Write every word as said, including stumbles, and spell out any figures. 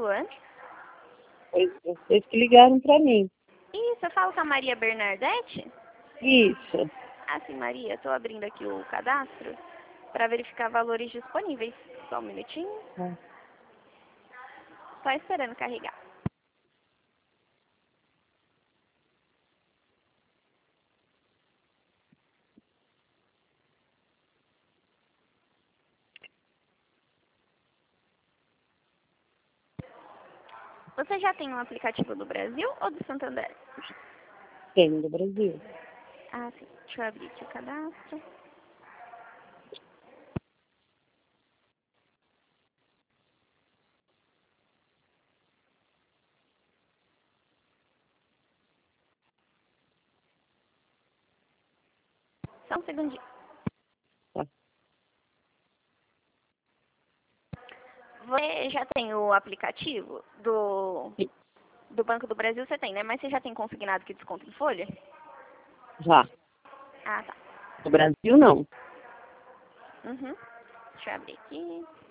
falando? Pois vocês que ligaram para mim. Isso, eu falo com a Maria Bernardete? Isso. Ah, sim, Maria. Estou abrindo aqui o cadastro para verificar valores disponíveis. Só um minutinho. É. Só esperando carregar. Você já tem um aplicativo do Brasil ou do Santander? Tem do Brasil. Ah, sim. Deixa eu abrir aqui o cadastro. Só um segundinho. Tá. Você já tem o aplicativo do, Sim. do Banco do Brasil? Você tem, né? Mas você já tem consignado que desconta em folha? Já. Ah, tá. Do Brasil, não. Uhum. Deixa eu abrir aqui.